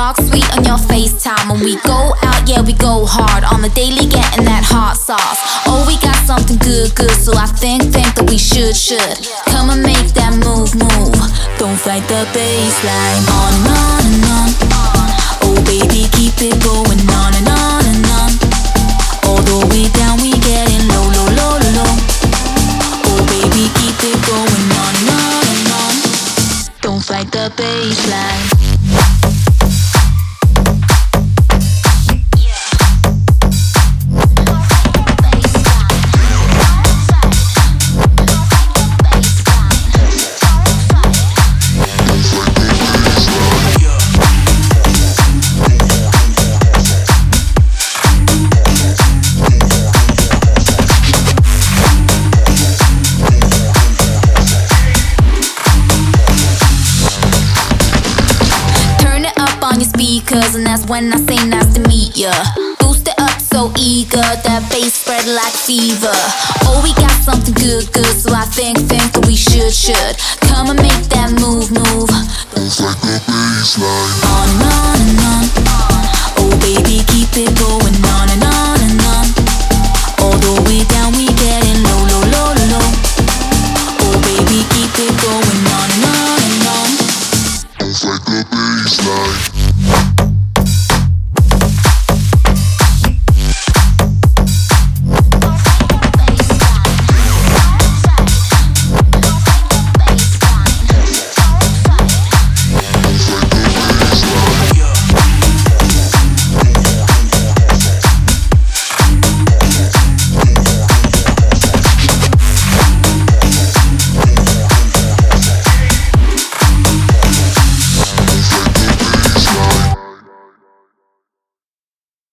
talk sweet on your FaceTime. When we go out, yeah, we go hard. On the daily, getting that hot sauce. Oh, we got something good, good. So I think that we should. Come and make that move. Don't fight the baseline. On and on and on. Oh, baby, keep it going on and on and on. All the way down, we getting low. Oh, baby, keep it going on and on and on. Don't fight the baseline. And that's when I say nice to meet ya. Boost it up so eager, that bass spread like fever. Oh, we got something good, good. So I think that we should. Come and make that move. Don't fight the baseline. On and on and on. Oh, baby, keep it going.